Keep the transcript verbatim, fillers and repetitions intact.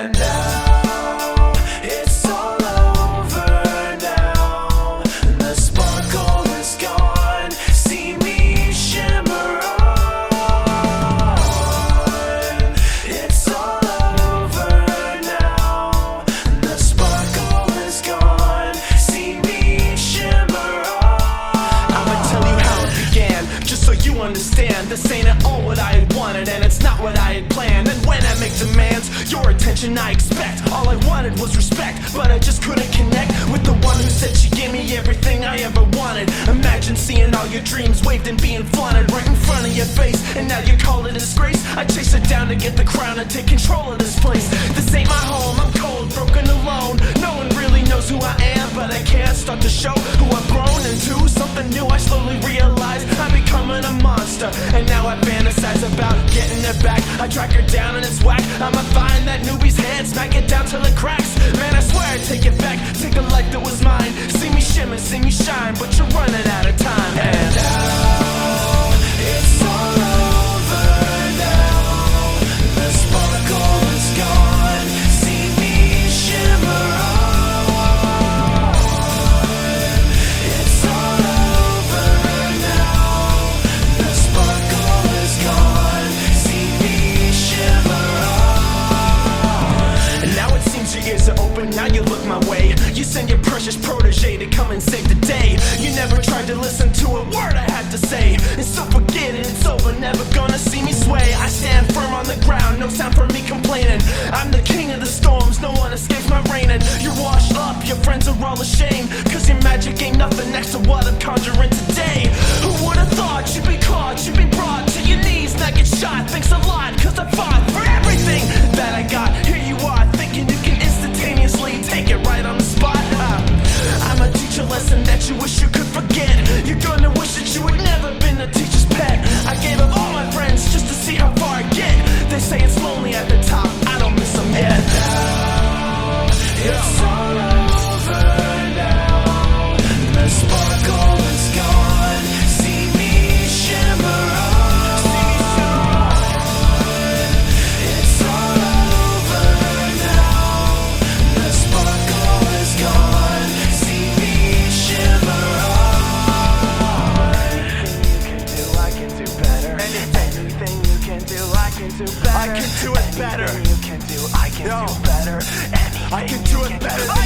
And now it's all over now. The sparkle is gone. See me shimmer on. It's all over now. The sparkle is gone. See me shimmer on. I'ma tell you how it began, just so you understand. This ain't at all what I had wanted, and it's not what I had planned. And when I make demands, your attention I expect. All I wanted was respect, but I just couldn't connect with the one who said she gave me everything I ever wanted. Imagine seeing all your dreams waved and being flaunted right in front of your face, and now you call it a disgrace. I chase her down to get the crown and take control of this place. This ain't my home, I'm cold, broken, alone. No one really knows who I am, but I can't start to show who I've grown into. Something new I slowly realize, I'm becoming a monster. And now I fantasize about getting her back. I track her down and it's whack. I'ma find that newbie's head, smack it down till it cracks. Man, I swear I'd take it back, take a life that was mine. See me shimmer, see me shine, but you're running out of time. And now it's all over now. The sparkle is gone. See me shimmer on. It's all over now. The sparkle is gone. See me shimmer on. And now it seems your ears are open, now you look my way. You send your precious protege to come and save the day. You never tried to listen to a word I had to say, and so forget it, it's over, never gonna see me sway. I stand firm on the ground, no sound from me complaining. I'm the king of the storms, no one escapes my reigning. You're washed up, your friends are all ashamed, cause your magic ain't nothing next to what I'm conjuring today. Who would've thought you'd be caught, you'd be brought to your knees, not get shot? Thanks a lot, cause I fought for everything that I got. Here you are, thinking you can instantaneously take it right on the spot. uh, I'ma teach a lesson that you wish you could forget. You're gonna wish that you had never been a teacher's pet. I gave up all my friends just to see how far I get. They say it's lonely at the top, I don't miss them yet. Now it's all over now. The sparkle is gone. See me shimmer on. It's all over now. The sparkle is gone. See me shimmer on. Anything you can do, I can do better. Anything you can do, I can do better. I can do it better. Anything you can do, I can do better. Anything I can do it better.